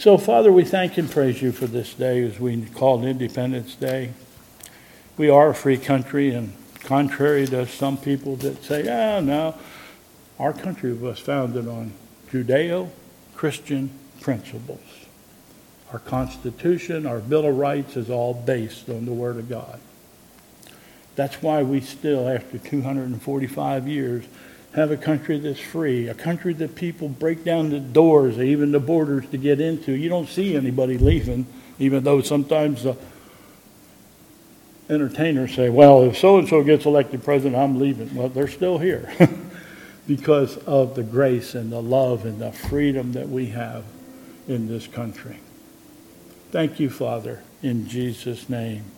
So, Father, we thank and praise you for this day as we call Independence Day. We are a free country, and contrary to some people that say, no, our country was founded on Judeo-Christian principles. Our Constitution, our Bill of Rights is all based on the Word of God. That's why we still, after 245 years, have a country that's free, a country that people break down the doors, even the borders to get into. You don't see anybody leaving, even though sometimes the entertainers say, well, if so-and-so gets elected president, I'm leaving. Well, they're still here because of the grace and the love and the freedom that we have in this country. Thank you, Father, in Jesus' name.